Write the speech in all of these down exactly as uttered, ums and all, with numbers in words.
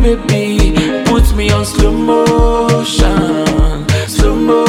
baby, put me on slow motion, slow mo.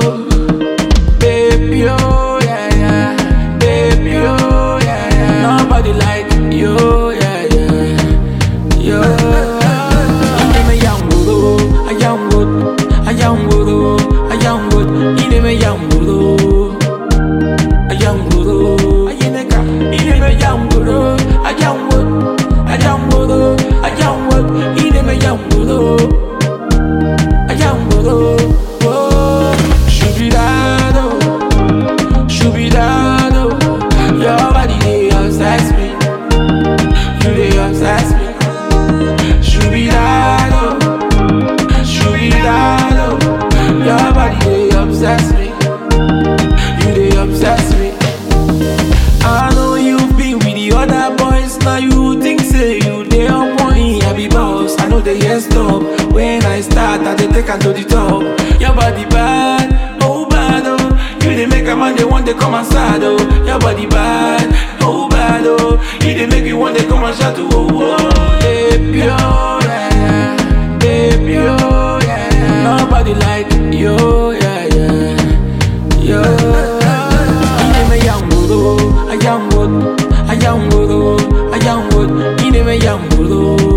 Baby, oh yeah, yeah. Baby, oh yeah, yeah. Nobody like you, yeah, yeah. Yo. Ine me yamburu, a yamburu, a yamburu, a yamburu. Ine me yamburu, a yamburu, a yeneka. Ine me yamburu, a yamburu, a yamburu, a yamburu. Ine me yamburu, a yamburu. Oh, shubidado, shubidado. Your body they obsess me, you they obsess me. Shubidado, shubidado. Your body they obsess me, you they obsess me. I know you've been with the other boys, now you think say you they on point. I be boss, I know they yes stop. When I start, I they take her to the top. Your body bad, oh bad oh. You they make a man they want they come outside oh. Your body bad, oh bad oh. You they make you want they come and shout oh oh. Baby oh yeah yeah, baby oh yeah yeah. Nobody like you yeah yeah, yo. Ine me yamburu, a yamburu, a yamburu, a yamburu. Ine me yamburu.